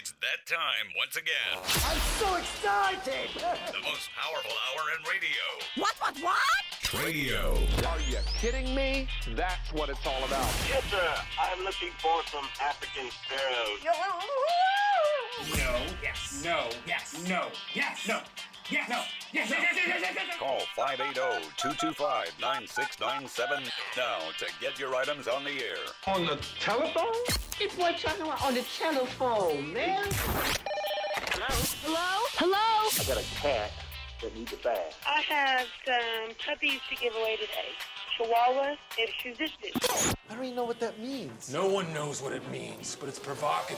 It's that time once again. I'm so excited! The most powerful hour in radio. What? Radio. Are you kidding me? That's what it's all about. Yes, sir. I'm looking for some African sparrows. No. Yes. No. Yes. No. Yes. No. Yes. No. Yes. Yes. Call 580-225-9697 now to get your items on the air. On the telephone? It's what talking about on the telephone, man. Hello? I got a cat that needs a bath. I have some puppies to give away today. Chihuahua and Shih Tzu. I don't even know what that means. No one knows what it means, but it's provocative.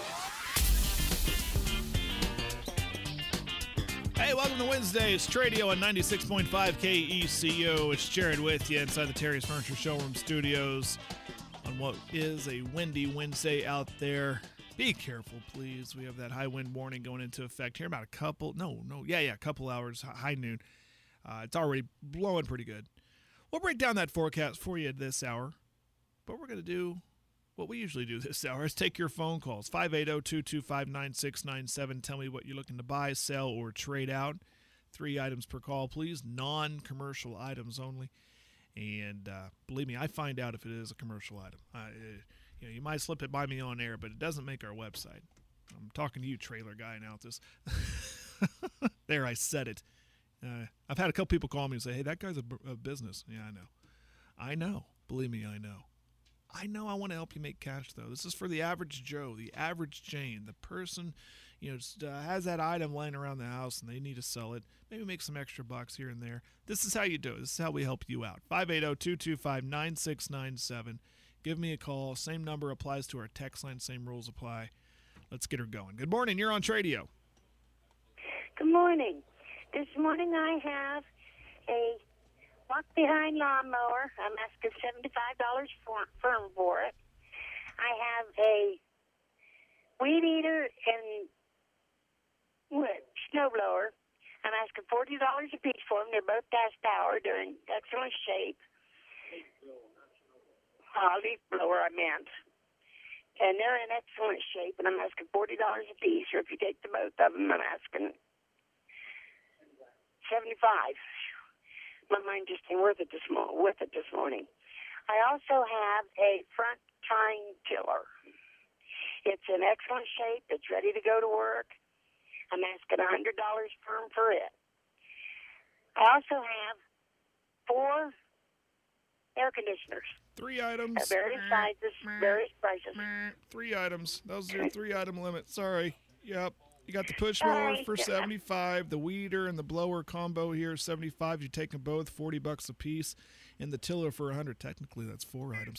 Hey, welcome to Wednesday's Tradio on 96.5 KECO. It's Jared with you inside the Terry's Furniture Showroom Studios on what is a windy Wednesday out there. Be careful, please. We have that high wind warning going into effect here about a couple hours, high noon. It's already blowing pretty good. We'll break down that forecast for you this hour, but we're going to do what we usually do this hour is take your phone calls. 580-225-9697. Tell me what you're looking to buy, sell, or trade out. 3 items per call, please. Non-commercial items only. And believe me, I find out if it is a commercial item. You might slip it by me on air, but it doesn't make our website. I'm talking to you, trailer guy, now. There, I said it. I've had a couple people call me and say, hey, that guy's a business. Yeah, I know. Believe me, I know. I want to help you make cash, though. This is for the average Joe, the average Jane, the person, just, has that item laying around the house and they need to sell it, maybe make some extra bucks here and there. This is how you do it. This is how we help you out. 580-225-9697. Give me a call. Same number applies to our text line. Same rules apply. Let's get her going. Good morning. You're on Tradio. Good morning. This morning I have a walk-behind lawnmower. I'm asking $75 for it. I have a weed eater and snow blower. I'm asking $40 a piece for them. They're both gas powered. They're in excellent shape. Leaf blower, I meant. And they're in excellent shape, and I'm asking $40 a piece. Or if you take the both of them, I'm asking $75. My mind just ain't with it this morning. I also have a front tine tiller. It's in excellent shape. It's ready to go to work. I'm asking $100 for it. I also have 4 air conditioners. 3 items. At various sizes, various prices. 3 items. That was your 3-item limit. Sorry. Yep. You got the push mower for $75, the weeder and the blower combo here is $75. You take them both, $40 a piece, and the tiller for $100. Technically, that's 4 items.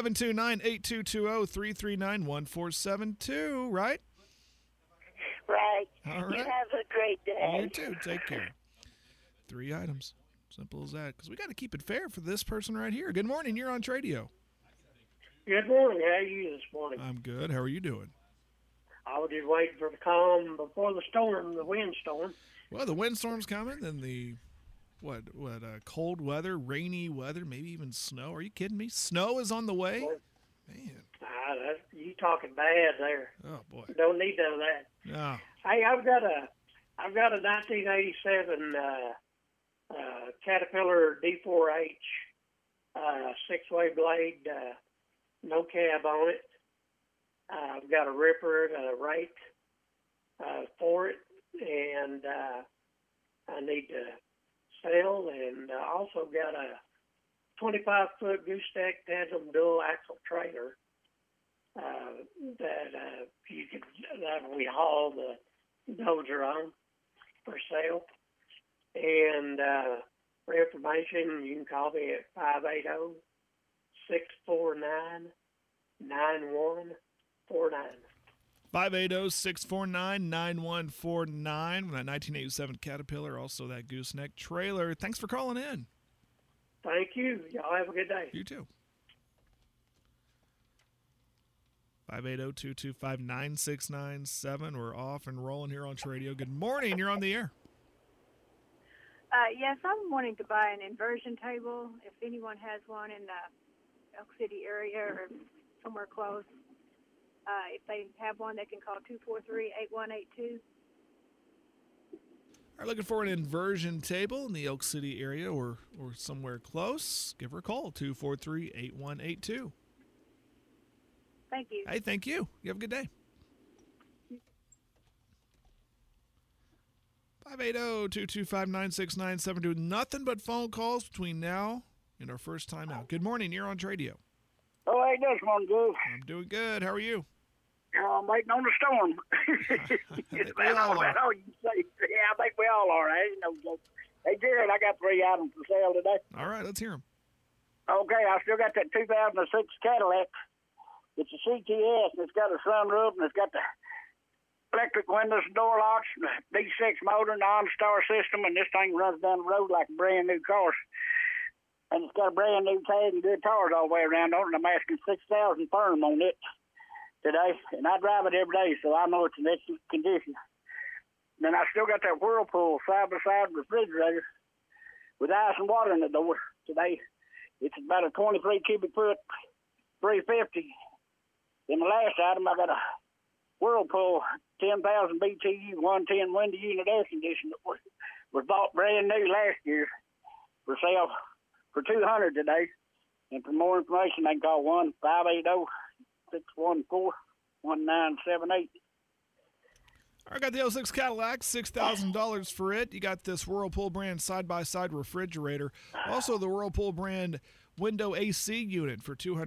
729-8220-339-1472, right? Right. All right. You have a great day. You too. Take care. 3 items. Simple as that. Because we got to keep it fair for this person right here. Good morning. You're on Tradio. Good morning. How are you this morning? I'm good. How are you doing? I was just waiting for the calm before the storm, the windstorm. Well, the windstorm's coming, and the cold weather, rainy weather, maybe even snow. Are you kidding me? Snow is on the way? Man. You talking bad there. Oh, boy. Don't need none of that. No. Hey, I've got a 1987 Caterpillar D4H 6-way blade, no cab on it. I've got a ripper and a rake for it, and I need to sell, and also got a 25-foot goose stack tandem dual axle trailer that we haul the dozer on for sale. And for information, you can call me at 580-649-9149. 580-649-9149 with that 1987 Caterpillar, also that gooseneck trailer. Thanks for calling in. Thank you. Y'all have a good day. You too. 580-225-9697. We're off and rolling here on Tradio. Good morning. You're on the air. Yes, I'm wanting to buy an inversion table. If anyone has one in the Elk City area or somewhere close, If they have one, they can call 243-8182. Are looking for an inversion table in the Elk City area or somewhere close? Give her a call, 243-8182. Thank you. Hey, thank you. You have a good day. 580-225-9697. Doing nothing but phone calls between now and our first time out. Good morning. You're on Radio. Oh, hey, this one good. I'm doing good. How are you? I'm waiting on the storm. That's all you can say. Yeah, I think we all are. Ain't no joke. Hey, Jared, I got 3 items for sale today. All right, let's hear them. Okay, I still got that 2006 Cadillac. It's a CTS, and it's got a sunroof, and it's got the electric windows and door locks, and the D6 motor, non-star system, and this thing runs down the road like a brand new car. And it's got a brand new tag and good tires all the way around on it. I'm asking $6,000 firm on it today, and I drive it every day, so I know it's in excellent condition. Then I still got that Whirlpool side-by-side refrigerator with ice and water in the door today. It's about a 23 cubic foot, 350. In the last item, I got a Whirlpool 10,000 BTU 110 window unit air conditioner that was bought brand new last year for sale for $200 today. And for more information, they can call 1-580-614-1978. I got the 06 Cadillac, $6,000 for it. You got this Whirlpool brand side-by-side refrigerator. Also, the Whirlpool brand window AC unit for $200.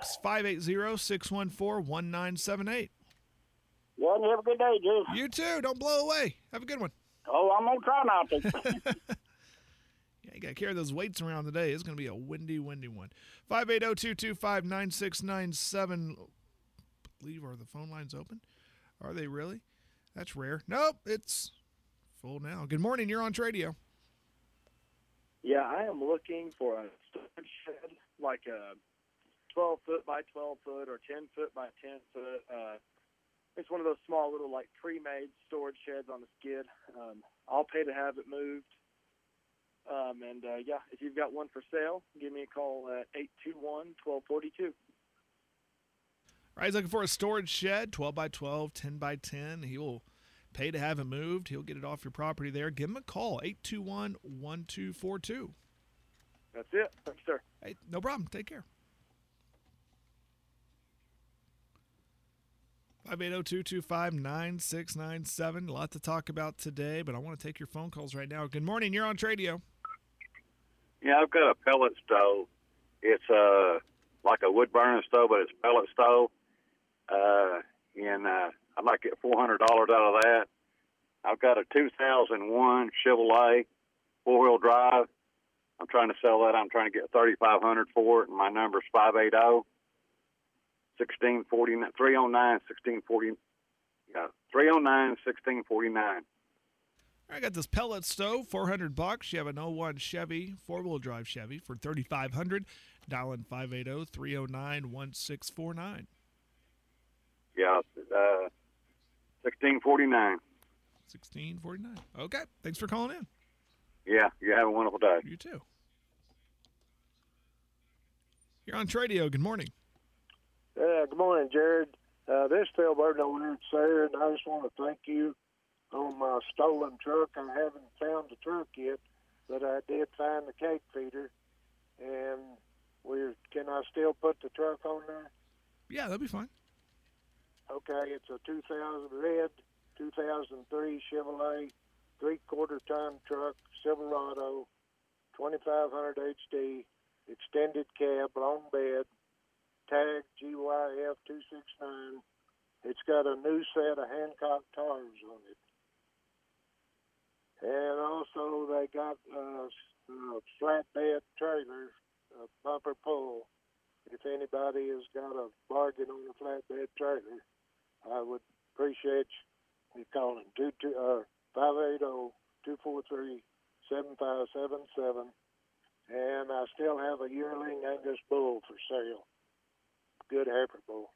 580-614-1978. Yeah, you have a good day, Jim. You too. Don't blow away. Have a good one. Oh, I'm going to try not to. Yeah, you got to carry those weights around today. It's going to be a windy, windy one. 580-225-9697. I believe, are the phone lines open? Are they really? That's rare. Nope, it's full now. Good morning. You're on Radio. Yeah, I am looking for a storage shed, like a 12-foot by 12-foot or 10-foot by 10-foot. It's one of those small little, like, pre-made storage sheds on the skid. I'll pay to have it moved. Yeah, if you've got one for sale, give me a call at 821-1242. All right, he's looking for a storage shed, 12 by 12, 10 by 10. He will pay to have it moved. He'll get it off your property there. Give him a call, 821-1242. That's it. Thanks, sir. Hey, no problem. Take care. 580-225-9697. A lot to talk about today, but I want to take your phone calls right now. Good morning. You're on Radio. Yeah, I've got a pellet stove. It's like a wood-burning stove, but it's a pellet stove. I might get $400 out of that. I've got a 2001 Chevrolet four-wheel drive. I'm trying to sell that. I'm trying to get $3,500 for it, and my number is 580-1649, 309-1640. Yeah, 309-1649. I got this pellet stove, $400. You have an 01 Chevy, four-wheel drive Chevy for $3,500. Dial in 580-309-1649. Yeah, 1649. 1649. Okay, thanks for calling in. Yeah, you have a wonderful day. You too. You're on Radio. Good morning. Good morning, Jared. This is Phil Burton over here at Sayre, and I just want to thank you on my stolen truck. I haven't found the truck yet, but I did find the cake feeder. And can I still put the truck on there? Yeah, that'll be fine. Okay, it's a 2003 Chevrolet 3/4 ton truck, Silverado, 2500 HD, extended cab, long bed, tag GYF 269. It's got a new set of Hancock tires on it. And also they got a flatbed trailer, a bumper pull. If anybody has got a bargain on a flatbed trailer, I would appreciate you calling 580-243-7577. And I still have a yearling Angus bull for sale. Good heifer bull.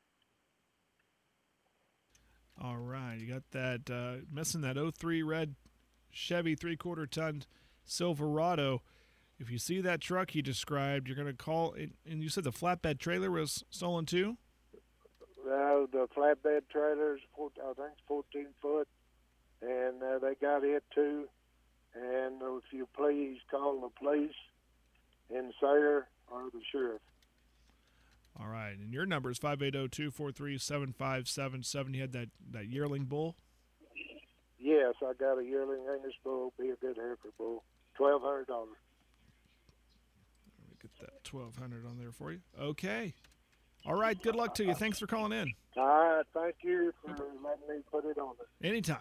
All right, you got that missing that 03 red Chevy 3/4 ton Silverado. If you see that truck you described, you're going to call, and you said the flatbed trailer was stolen too? The flatbed trailers, I think it's 14 foot, and they got it too. And if you please call the police in Sayre or the sheriff. All right, and your number is 580-243-7577. You had that yearling bull? Yes, I got a yearling English bull, be a good heifer bull, $1,200. Let me get that $1,200 on there for you. Okay. All right, good luck to you. Thanks for calling in. All right, thank you for letting me put it on there. Anytime.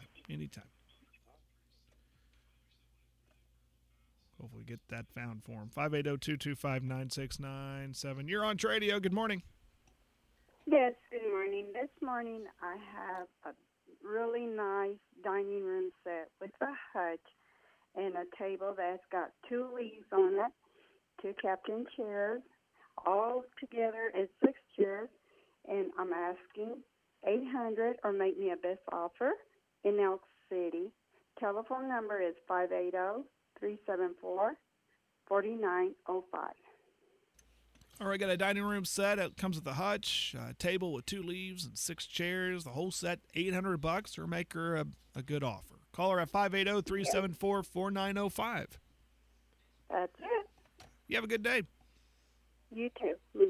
Hopefully get that found for him. 580-225-9697. You're on Tradio. Good morning. Yes, good morning. This morning I have a really nice dining room set with a hutch and a table that's got 2 leaves on it, 2 captain chairs. All together is 6 chairs, and I'm asking $800 or make me a best offer in Elk City. Telephone number is 580-374-4905. All right, got a dining room set. It comes with a hutch, a table with 2 leaves and 6 chairs. The whole set, $800, or make her a good offer. Call her at 580-374-4905. That's it. You have a good day. You too.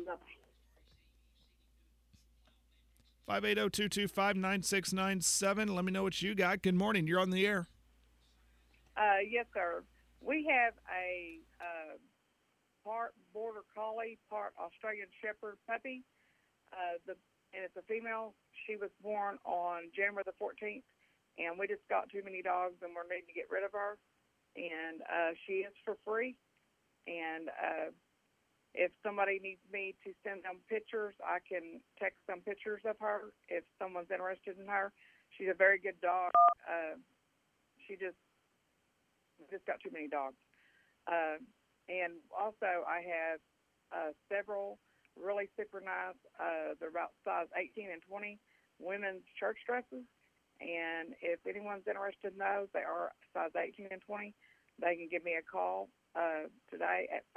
Bye-bye. 580-225-9697. Let me know what you got. Good morning. You're on the air. Yes, sir. We have a part Border Collie, part Australian Shepherd puppy. And it's a female. She was born on January the 14th, and we just got too many dogs, and we're needing to get rid of her. And she is for free. And if somebody needs me to send them pictures, I can text them pictures of her if someone's interested in her. She's a very good dog. She just got too many dogs. And also I have several really super nice, they're about size 18 and 20, women's church dresses. And if anyone's interested in those, they are size 18 and 20. They can give me a call today at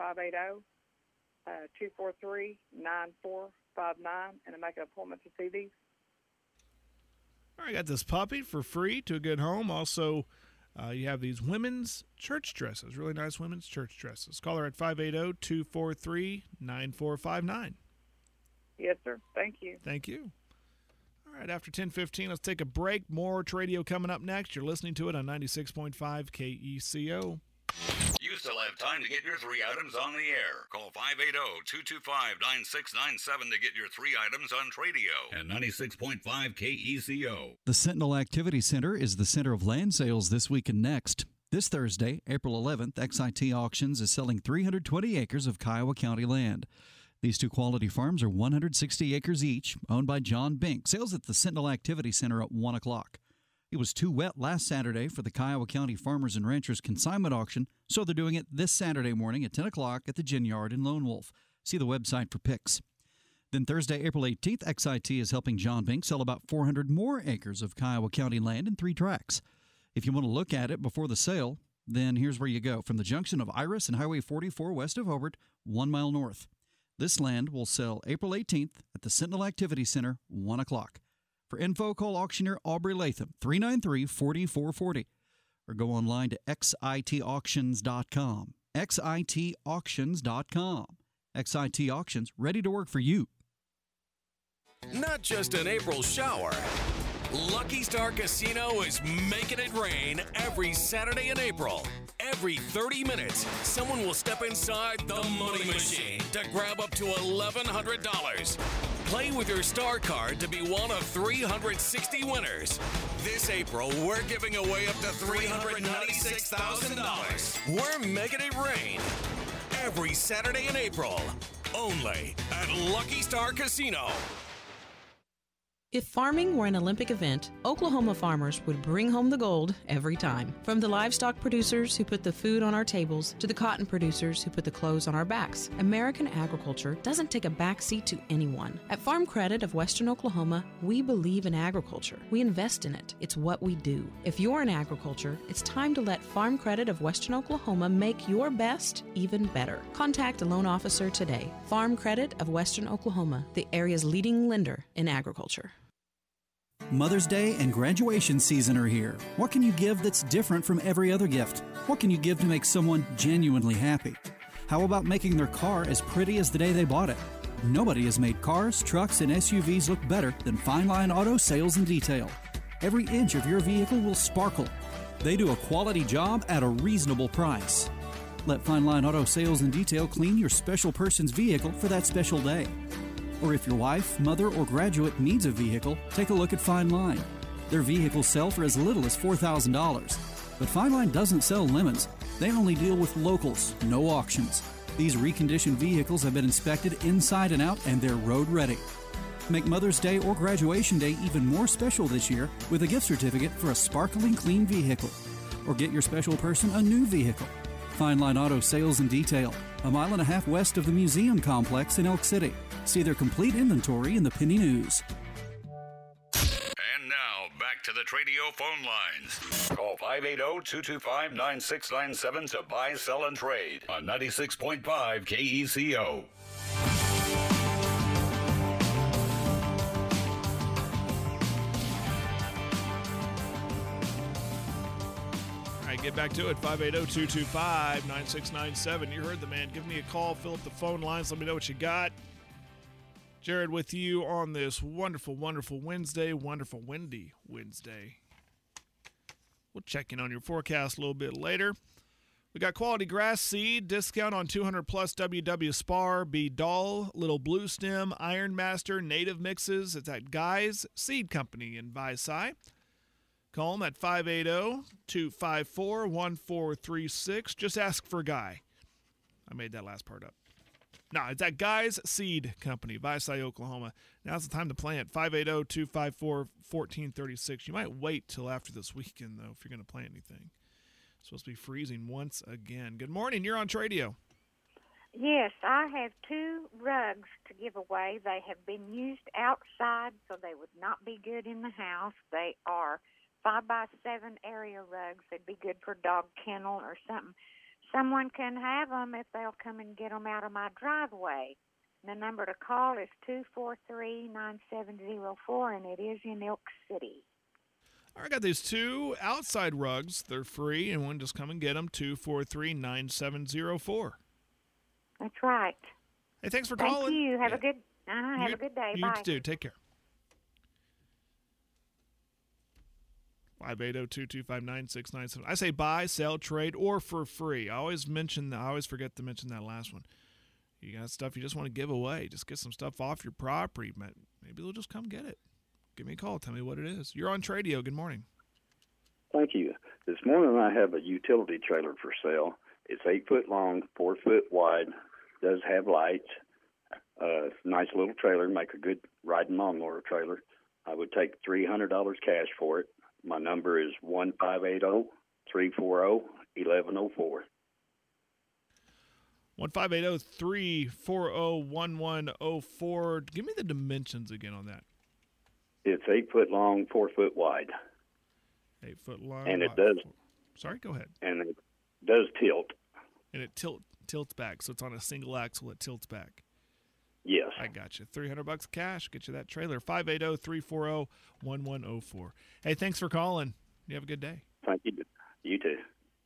580-243-9459 and make an appointment to see these. All right, got this puppy for free to a good home. Also, you have these women's church dresses, really nice women's church dresses. Call her at 580-243-9459. Yes, sir. Thank you. Thank you. All right, after 10:15, let's take a break. More Tradio coming up next. You're listening to it on 96.5 KECO. You still have time to get your 3 items on the air. Call 580-225-9697 to get your 3 items on Tradio and 96.5 KECO. The Sentinel Activity Center is the center of land sales this week and next. This Thursday, April 11th, XIT Auctions is selling 320 acres of Kiowa County land. These 2 quality farms are 160 acres each, owned by John Bink. Sales at the Sentinel Activity Center at 1 o'clock. It was too wet last Saturday for the Kiowa County Farmers and Ranchers Consignment Auction, so they're doing it this Saturday morning at 10 o'clock at the Gin Yard in Lone Wolf. See the website for pics. Then Thursday, April 18th, XIT is helping John Bink sell about 400 more acres of Kiowa County land in 3 tracts. If you want to look at it before the sale, then here's where you go. From the junction of Iris and Highway 44 west of Hobart, 1 mile north. This land will sell April 18th at the Sentinel Activity Center, 1 o'clock. For info, call auctioneer Aubrey Latham, 393-4440, or go online to xitauctions.com. xitauctions.com. XIT Auctions, ready to work for you. Not just an April shower. Lucky Star Casino is making it rain every Saturday in April. Every 30 minutes, someone will step inside the Money Machine to grab up to $1,100. Play with your star card to be one of 360 winners. This April, we're giving away up to $396,000. We're making it rain every Saturday in April, only at Lucky Star Casino. If farming were an Olympic event, Oklahoma farmers would bring home the gold every time. From the livestock producers who put the food on our tables to the cotton producers who put the clothes on our backs, American agriculture doesn't take a backseat to anyone. At Farm Credit of Western Oklahoma, we believe in agriculture. We invest in it. It's what we do. If you're in agriculture, it's time to let Farm Credit of Western Oklahoma make your best even better. Contact a loan officer today. Farm Credit of Western Oklahoma, the area's leading lender in agriculture. Mother's Day and graduation season are here. What can you give that's different from every other gift? What can you give to make someone genuinely happy? How about making their car as pretty as the day they bought it? Nobody has made cars, trucks, and SUVs look better than Fine Line Auto Sales and Detail. Every inch of your vehicle will sparkle. They do a quality job at a reasonable price. Let Fine Line Auto Sales and Detail clean your special person's vehicle for that special day. Or if your wife, mother, or graduate needs a vehicle, take a look at Fine Line. Their vehicles sell for as little as $4,000. But Fine Line doesn't sell lemons. They only deal with locals, no auctions. These reconditioned vehicles have been inspected inside and out, and they're road ready. Make Mother's Day or graduation day even more special this year with a gift certificate for a sparkling clean vehicle. Or get your special person a new vehicle. Fine Line Auto Sales and Detail, a mile and a half west of the museum complex in Elk City. See their complete inventory in the Penny News. And now, back to the Tradio phone lines. Call 580-225-9697 to buy, sell, and trade on 96.5 KECO. Get back to it, 580-225-9697. You heard the man. Give me a call, fill up the phone lines, let me know what you got. Jared with you on this wonderful, wonderful Wednesday, wonderful windy Wednesday. We'll check in on your forecast a little bit later. We got quality grass seed, discount on 200 plus WW Spar, B Doll, Little Blue Stem, Iron Master, Native Mixes. It's at Guy's Seed Company in Visay. Call them at 580-254-1436. Just ask for Guy. I made that last part up. No, it's at Guy's Seed Company, Visay, Oklahoma. Now's the time to plant. 580-254-1436. You might wait till after this weekend, though, if you're going to plant anything. It's supposed to be freezing once again. Good morning. You're on Tradio. Yes, I have 2 rugs to give away. They have been used outside, so they would not be good in the house. They are 5x7 area rugs. They'd be good for dog kennel or something. Someone can have them if they'll come and get them out of my driveway. The number to call is 243-9704, and it is in Elk City. All right, I got these 2 outside rugs. They're free, and one just come and get them, 243-9704. That's right. Hey, thanks for calling. Thank you. Have a good day. You Bye. too. Take care. 580-225-9697. I say buy, sell, trade, or for free. I always forget to mention that last one. You got stuff you just want to give away. Just get some stuff off your property. Maybe they'll just come get it. Give me a call. Tell me what it is. You're on Tradio. Good morning. Thank you. This morning I have a utility trailer for sale. It's 8 foot long, 4 foot wide, does have lights. Nice little trailer, make a good riding lawnmower trailer. I would take $300 cash for it. My number is 1-580-340-1104. 1-580-340-1104. Give me the dimensions again on that. It's 8 foot long, 4 foot wide. 8 foot long. And it does. Sorry, go ahead. And it does tilt. And it tilts back, so it's on a single axle. It tilts back. Yes. I got you. $300 cash. Get you that trailer. 580-340-1104. Hey, thanks for calling. You have a good day. Thank you. You too.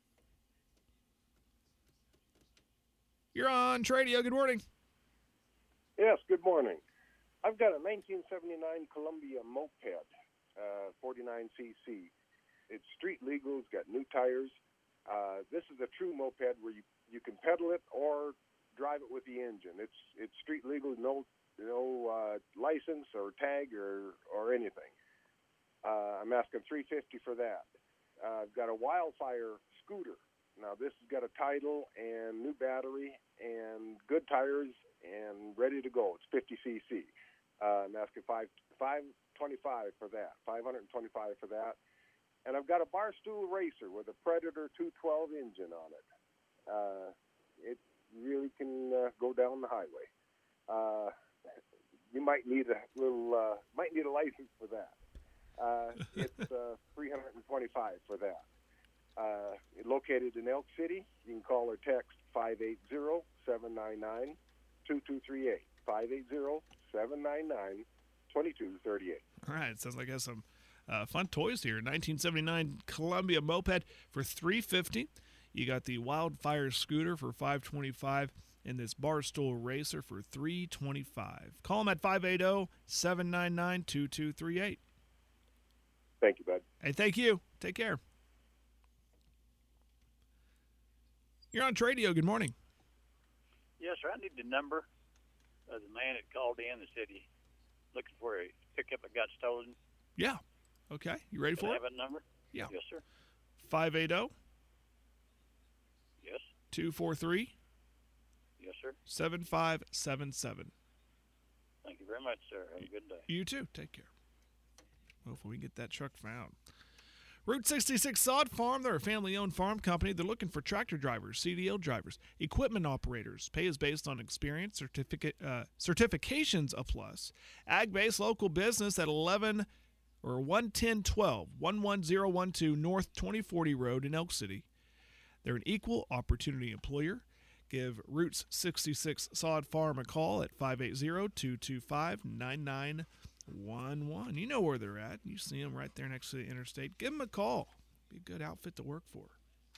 You're on Tradio. Good morning. Yes, good morning. I've got a 1979 Columbia moped, 49cc. It's street legal. It's got new tires. This is a true moped where you can pedal it or drive it with the engine. It's street legal, no license or tag or anything. I'm asking $350 for that. I've got a Wildfire scooter. Now this has got a title and new battery and good tires and ready to go. It's 50cc. I'm asking $525 $525 for that. $525 for that. And I've got a Barstool Racer with a Predator 212 engine on it. It really can go down the highway. You might need a license for that. It's $325 for that. Located in Elk City, you can call or text 580-799-2238. 580-799-2238. All right, sounds like it has some fun toys here. 1979 Columbia moped for $350. You got the Wildfire scooter for $525, and this Barstool Racer for $325. Call them at 580-799-2238. Thank you, bud. Hey, thank you. Take care. You're on Tradio. Good morning. Yes, sir. I need the number of the man that called in and said he looking for a pickup that got stolen. Yeah. Okay. You ready for Can I it? have a number? Yeah. Yes, sir. 580. Yes. 243. Yes, sir. 7577. Thank you very much, sir. Have a good day. You too. Take care. Hopefully we can get that truck found. Route 66 Sod Farm, they're a family-owned farm company. They're looking for tractor drivers, CDL drivers, equipment operators. Pay is based on experience. Certifications a plus. Ag-based local business at 11012 North 2040 Road in Elk City. They're an equal opportunity employer. Give Route 66 Sod Farm a call at 580-225-9911. You know where they're at. You see them right there next to the interstate. Give them a call. Be a good outfit to work for.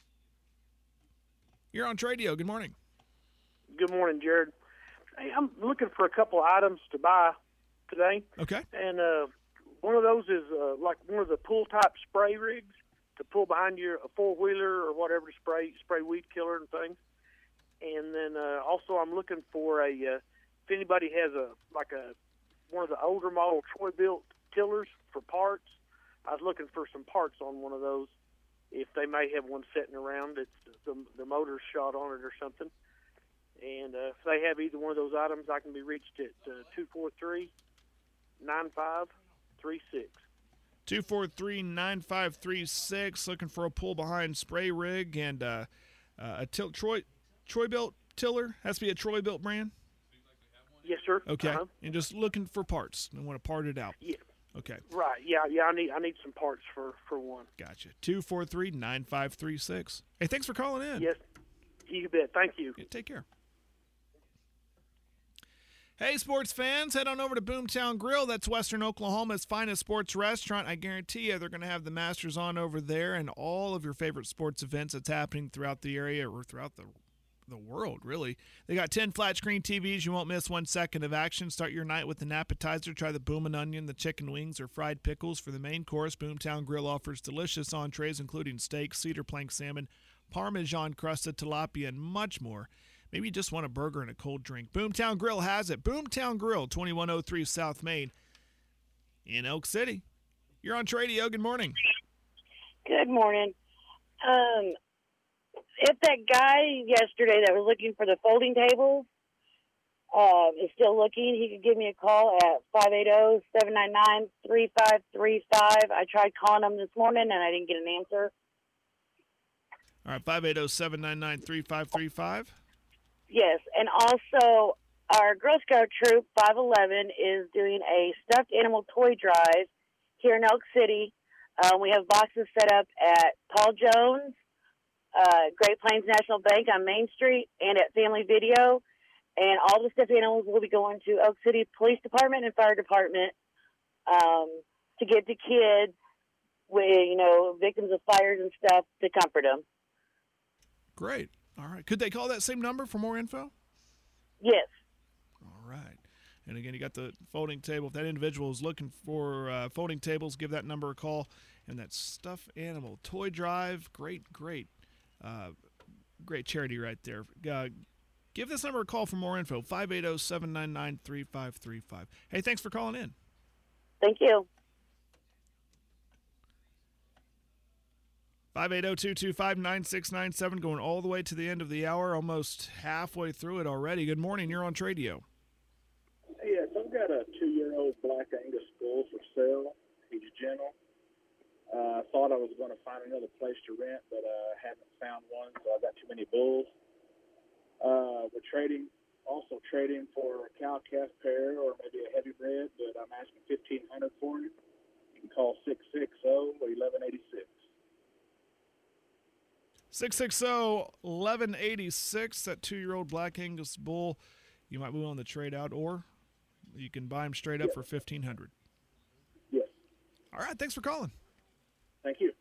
You're on Tradio. Good morning. Good morning, Jared. Hey, I'm looking for a couple of items to buy today. Okay. And one of those is like one of the pull-type spray rigs to pull behind your four-wheeler or whatever to spray weed killer and things. And then also I'm looking for if anybody has one of the older model Troy-Bilt tillers for parts. I was looking for some parts on one of those. If they may have one sitting around, it's the motor's shot on it or something. And if they have either one of those items, I can be reached at 243-9536. 243-9536. Looking for a pull-behind spray rig and a Troy-Bilt tiller. Has to be a Troy-Bilt brand? Yes, sir. Okay. Uh-huh. And just looking for parts. I want to part it out. Yeah. Okay. Right. Yeah. I need some parts for one. Gotcha. 243-9536. Hey, thanks for calling in. Yes. You bet. Thank you. Yeah, take care. Hey, sports fans, head on over to Boomtown Grill. That's Western Oklahoma's finest sports restaurant. I guarantee you they're going to have the Masters on over there and all of your favorite sports events that's happening throughout the area or throughout the world, really. They got 10 flat screen TVs. You won't miss 1 second of action. Start your night with an appetizer. Try the Boomin' Onion, the chicken wings, or fried pickles. For the main course, Boomtown Grill offers delicious entrees, including steak, cedar plank salmon, Parmesan crusted tilapia, and much more. Maybe you just want a burger and a cold drink. Boomtown Grill has it. Boomtown Grill, 2103 South Main in Elk City. You're on Tradio. Good morning. Good morning. If that guy yesterday that was looking for the folding tables is still looking, he could give me a call at 580-799-3535. I tried calling him this morning, and I didn't get an answer. All right, 580-799-3535. Yes, and also our Girl Scout Troop 511 is doing a stuffed animal toy drive here in Elk City. We have boxes set up at Paul Jones, Great Plains National Bank on Main Street, and at Family Video. And all the stuffed animals will be going to Elk City Police Department and Fire Department to get the kids with, victims of fires and stuff to comfort them. Great. All right. Could they call that same number for more info? Yes. All right. And again, you got the folding table. If that individual is looking for folding tables, give that number a call. And that stuffed animal toy drive, great charity right there. Give this number a call for more info, 580-799-3535. Hey, thanks for calling in. Thank you. 580-225-9697, going all the way to the end of the hour, almost halfway through it already. Good morning. You're on Tradio. Yes, I've got a 2-year-old Black Angus bull for sale. He's gentle. I thought I was going to find another place to rent, but haven't found one, so I've got too many bulls. We're also trading for a cow-calf pair or maybe a heavy bred, but I'm asking $1,500 for him. You can call 660-1186. 660-1186, that 2-year-old Black Angus bull. You might be willing to trade out, or you can buy him straight up for $1,500. Yes. All right, thanks for calling. Thank you.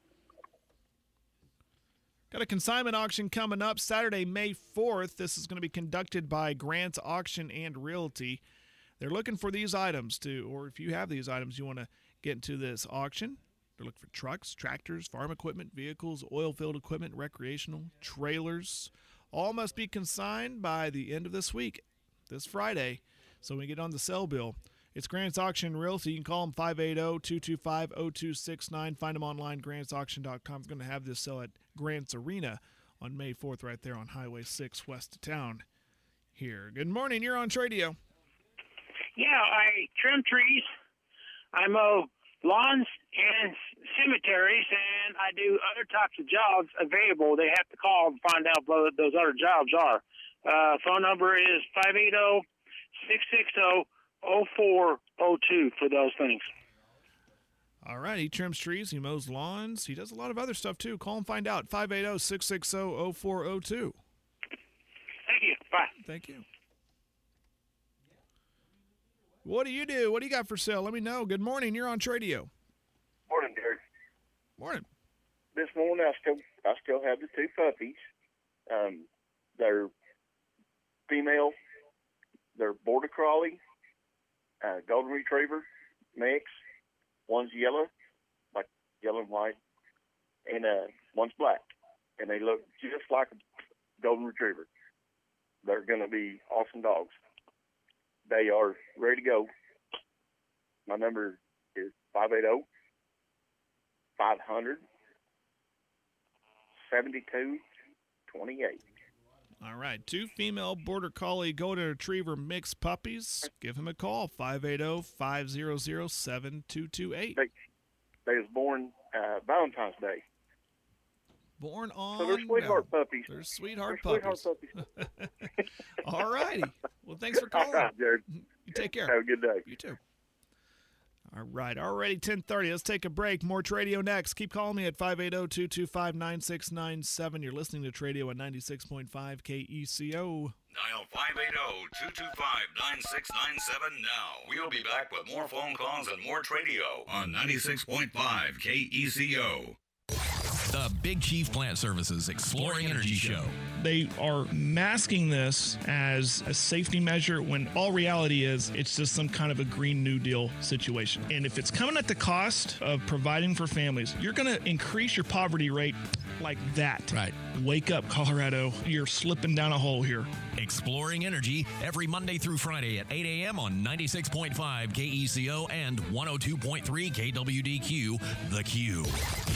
Got a consignment auction coming up Saturday, May 4th. This is going to be conducted by Grant's Auction and Realty. They're looking for these items or if you have these items you want to get into this auction. They're looking for trucks, tractors, farm equipment, vehicles, oil field equipment, recreational, trailers. All must be consigned by the end of this week, this Friday, so we get on the sale bill. It's Grant's Auction Realty. You can call them 580-225-0269. Find them online, grantsauction.com. We're going to have this sell at Grant's Arena on May 4th right there on Highway 6 west of town here. Good morning. You're on Tradio. Yeah, I trim trees. I mow lawns and cemeteries, and I do other types of jobs available. They have to call and find out what those other jobs are. Phone number is 580-660-0402 for those things. All right, he trims trees, he mows lawns, he does a lot of other stuff too. Call and find out, 580-660-0402. Thank you. Bye. Thank you. What do you do? What do you got for sale? Let me know. Good morning, you're on Tradio. Morning, Derek. Morning. This morning I still have the two puppies. They're female. They're Border Collie, Golden Retriever mix. One's yellow, like yellow and white, and one's black. And they look just like a Golden Retriever. They're going to be awesome dogs. They are ready to go. My number is 580-500-7228. All right, two female Border Collie Golden Retriever mixed puppies. Give him a call, 580-500-7228. They was born Valentine's Day. Born on... So they're sweetheart puppies. They're sweetheart puppies. All righty. Well, thanks for calling. All right, Jared. You take care. Have a good day. You too. All right, already 10:30. Let's take a break. More Tradio next. Keep calling me at 580-225-9697. You're listening to Tradio at 96.5 KECO. Dial 580-225-9697 now. We'll be back with more phone calls and more Tradio on 96.5 KECO. The Big Chief Plant Services Exploring Energy Show. They are masking this as a safety measure when all reality is it's just some kind of a Green New Deal situation. And if it's coming at the cost of providing for families, you're going to increase your poverty rate like that. Right. Wake up, Colorado. You're slipping down a hole here. Exploring Energy every Monday through Friday at 8 a.m. on 96.5 KECO and 102.3 KWDQ, The Q.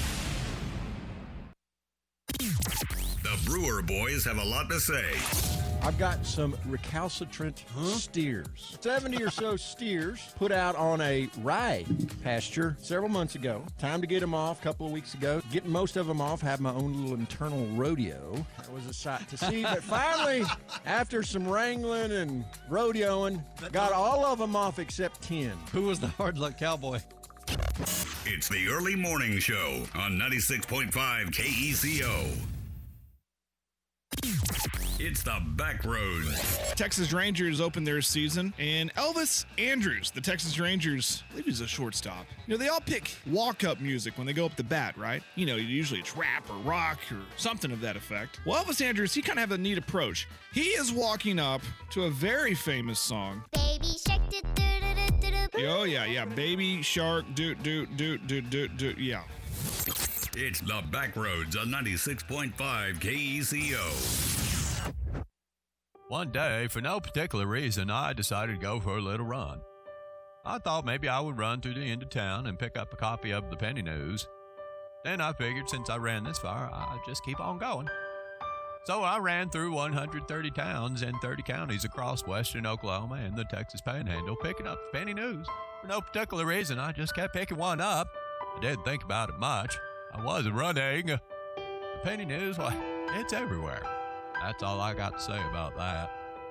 The Brewer Boys have a lot to say. I've got some recalcitrant steers. 70 or so steers put out on a rye pasture several months ago. Time to get them off a couple of weeks ago. Getting most of them off, have my own little internal rodeo. That was a sight to see. But finally, after some wrangling and rodeoing, got all of them off except 10. Who was the hard luck cowboy? It's the Early Morning Show on 96.5 KECO. It's the Back Roads. Texas Rangers opened their season, and Elvis Andrus, the Texas Rangers, I believe he's a shortstop. You know, they all pick walk-up music when they go up the bat, right? You know, usually it's rap or rock or something of that effect. Well, Elvis Andrus, he kind of have a neat approach. He is walking up to a very famous song. Baby Shark, Oh, yeah, Baby Shark, do, yeah. It's the Back Roads on 96.5 KECO. One day, for no particular reason, I decided to go for a little run. I thought maybe I would run through the end of town and pick up a copy of the Penny News. Then I figured since I ran this far, I'd just keep on going. So I ran through 130 towns and 30 counties across western Oklahoma and the Texas Panhandle, picking up the Penny News. For no particular reason, I just kept picking one up. I didn't think about it much. I wasn't running. The penny news, well, it's everywhere. That's all I got to say about that.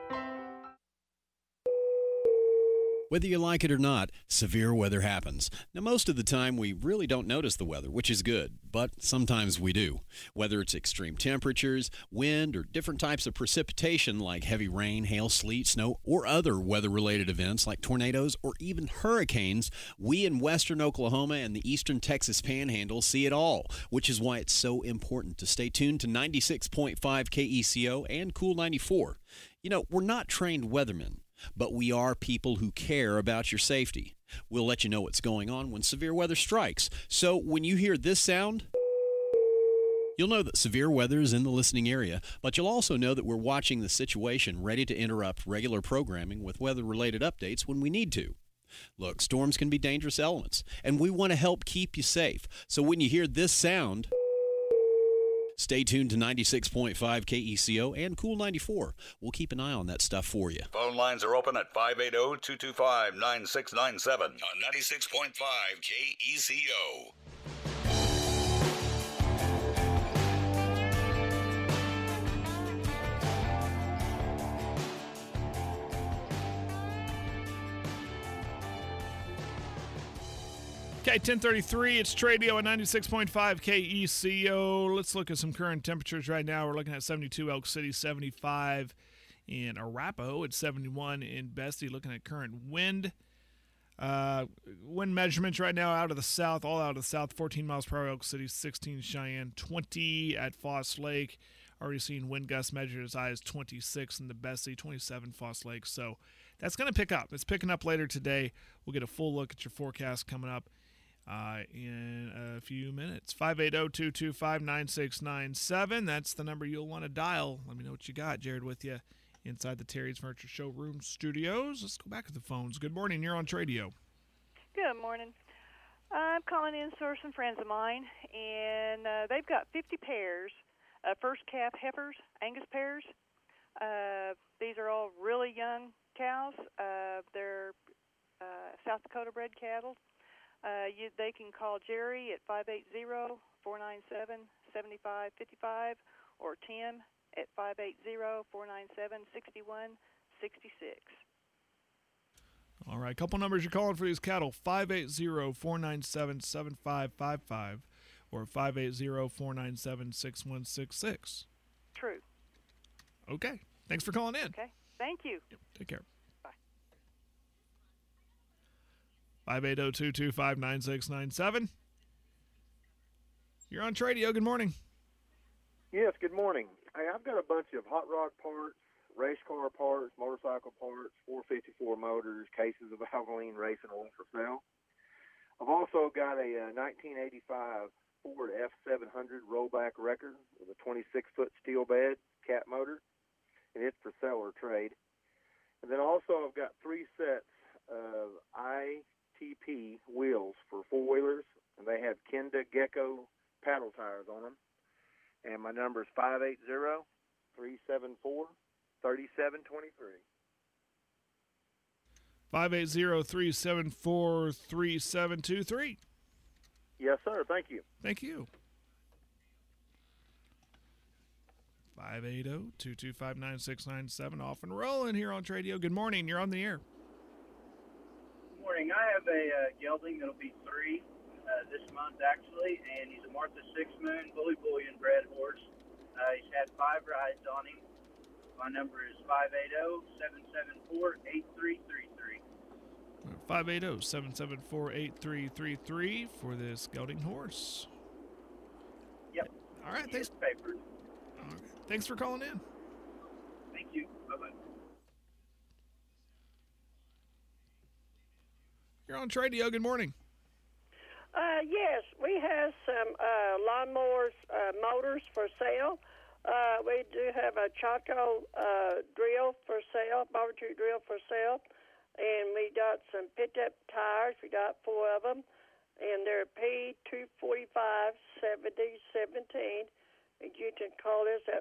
Whether you like it or not, severe weather happens. Now, most of the time, we really don't notice the weather, which is good, but sometimes we do. Whether it's extreme temperatures, wind, or different types of precipitation like heavy rain, hail, sleet, snow, or other weather-related events like tornadoes or even hurricanes, we in western Oklahoma and the eastern Texas Panhandle see it all, which is why it's so important to stay tuned to 96.5 KECO and Cool 94. You know, we're not trained weathermen, but we are people who care about your safety. We'll let you know what's going on when severe weather strikes. So when you hear this sound, you'll know that severe weather is in the listening area, but you'll also know that we're watching the situation, ready to interrupt regular programming with weather-related updates when we need to. Look, storms can be dangerous elements, and we want to help keep you safe. So when you hear this sound, stay tuned to 96.5 KECO and Cool 94. We'll keep an eye on that stuff for you. Phone lines are open at 580-225-9697 on 96.5 KECO. Okay, 10:33. It's Tradio at 96.5 KECO. Let's look at some current temperatures right now. We're looking at 72 Elk City, 75 in Arapahoe. It's 71 in Bessie. Looking at current wind. Wind measurements right now out of the south, all out of the south. 14 miles per hour Elk City, 16 Cheyenne, 20 at Foss Lake. Already seen wind gusts measured as high as 26 in the Bessie, 27 Foss Lake. So that's going to pick up. It's picking up later today. We'll get a full look at your forecast coming up in a few minutes. 580-225-9697. That's the number you'll want to dial. Let me know what you got. Jared with you inside the Terry's Furniture Showroom studios. Let's go back to the phones. Good morning. You're on Tradio. Good morning. I'm calling in for some friends of mine, and they've got 50 pairs of first calf heifers, Angus pairs. These are all really young cows. They're South Dakota bred cattle. They can call Jerry at 580-497-7555 or Tim at 580-497-6166. All right, couple numbers you're calling for these cattle, 580-497-7555 or 580-497-6166. True. Okay, thanks for calling in. Okay, thank you. Yep, take care. 580-225-9697. You're on Tradio. Good morning. Yes, good morning. Hey, I've got a bunch of hot rod parts, race car parts, motorcycle parts, 454 motors, cases of Valvoline racing oil for sale. I've also got a 1985 Ford F700 rollback record with a 26-foot steel bed, cat motor, and it's for sale or trade. And then also I've got 3 sets of ITP wheels for four-wheelers, and they have Kenda Gecko paddle tires on them. And my number is 580-374-3723. 580-374-3723. Yes, sir. Thank you. Thank you. 580-225-9697. Off and rolling here on Tradio. Good morning. You're on the air. Good morning. I have a gelding that'll be 3 this month, actually, and he's a Martha 6 Moon Bully Bullion bred horse. He's had 5 rides on him. My number is 580-774-8333. 580-774-8333 for this gelding horse. Yep. All right. Thanks. Papered. All right. Thanks for calling in. Thank you. Bye-bye. You're on Tradio. Good morning. Yes, we have some lawnmowers, motors for sale. We do have a Chaco drill for sale, barbecue drill for sale. And we got some picked-up tires. We got 4 of them. And they're P245-7017. And you can call us at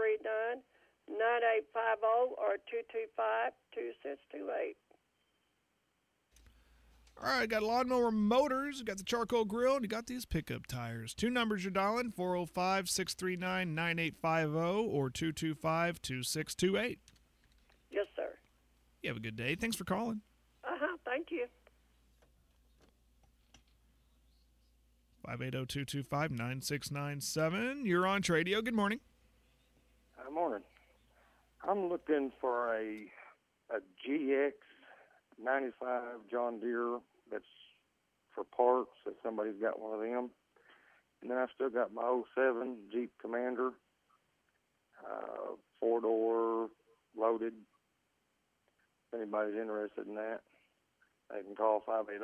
405-639-9850 or 225-2628. All right, got Lawnmower Motors, got the charcoal grill, and you got these pickup tires. 2 numbers you're dialing, 405-639-9850 or 225-2628. Yes, sir. You have a good day. Thanks for calling. Thank you. 580-225-9697. You're on Tradio. Good morning. Good morning. I'm looking for a GX 95 John Deere that's for parts, if somebody's got one of them. And then I still got my 07 Jeep Commander, 4-door, loaded. If anybody's interested in that, they can call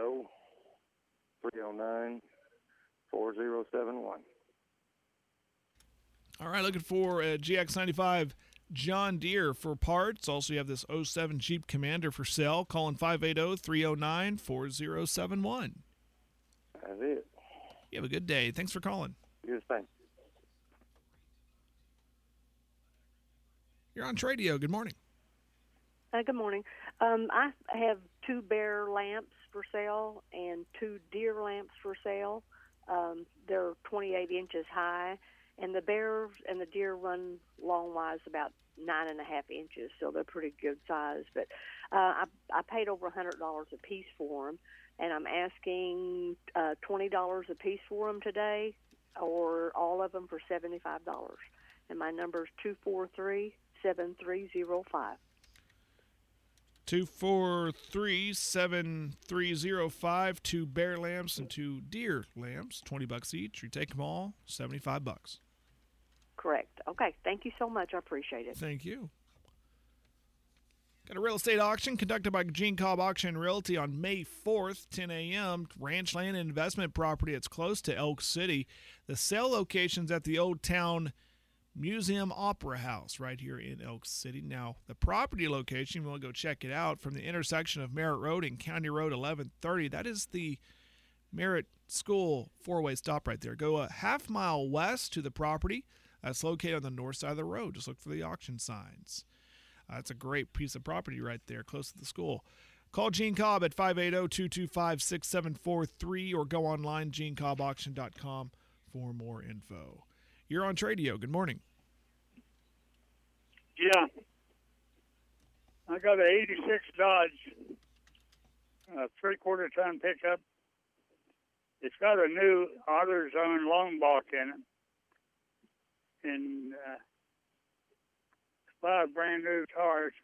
580-309-4071. All right, looking for a GX95 John Deere for parts. Also, you have this 07 Jeep Commander for sale. Calling 580-309-4071. That's it. You have a good day. Thanks for calling. Yes, thanks. You're on Tradio. Good morning. Good morning. I have 2 Bear lamps for sale and 2 Deer lamps for sale. They're 28 inches high, and the Bears and the Deer run long-wise about 9.5 inches, so they're pretty good size. But I paid over $100 a piece for them, and I'm asking $20 a piece for them today, or all of them for $75. And my number is 243-7305. 243-7305. 2 Bear lamps and 2 Deer lamps, $20 each. You take them all, $75. Correct. Okay. Thank you so much. I appreciate it. Thank you. Got a real estate auction conducted by Gene Cobb Auction Realty on May 4th, 10 a.m. Ranch land and investment property. It's close to Elk City. The sale location's at the Old Town Museum Opera House right here in Elk City. Now, the property location, we'll go check it out, from the intersection of Merritt Road and County Road 1130. That is the Merritt School 4-way stop right there. Go a half mile west to the property. That's located on the north side of the road. Just look for the auction signs. That's a great piece of property right there, close to the school. Call Gene Cobb at 580-225-6743 or go online, GeneCobbAuction.com, for more info. You're on Tradio. Good morning. Yeah. I got an 86 Dodge, 3/4 ton pickup. It's got a new AutoZone long block in it. And it's 5 brand new tires,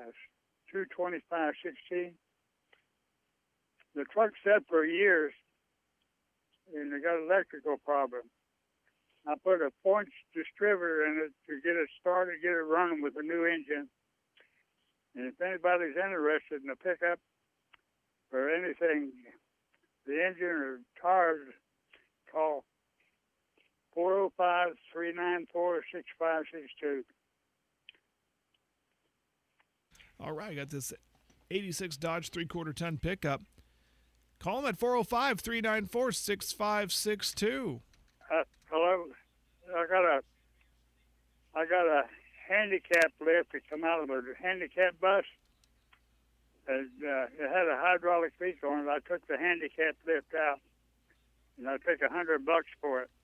225/16. The truck's set for years, and they got an electrical problem. I put a points distributor in it to get it started, get it running with a new engine. And if anybody's interested in a pickup or anything, the engine or tires, call 405-394-6562. All right, I got this 86 Dodge 3/4 ton pickup. Call them at 405-394-6562. Hello, I got a handicap lift that come out of a handicap bus. And, it had a hydraulic feet on it. I took the handicap lift out, and I took $100 for it.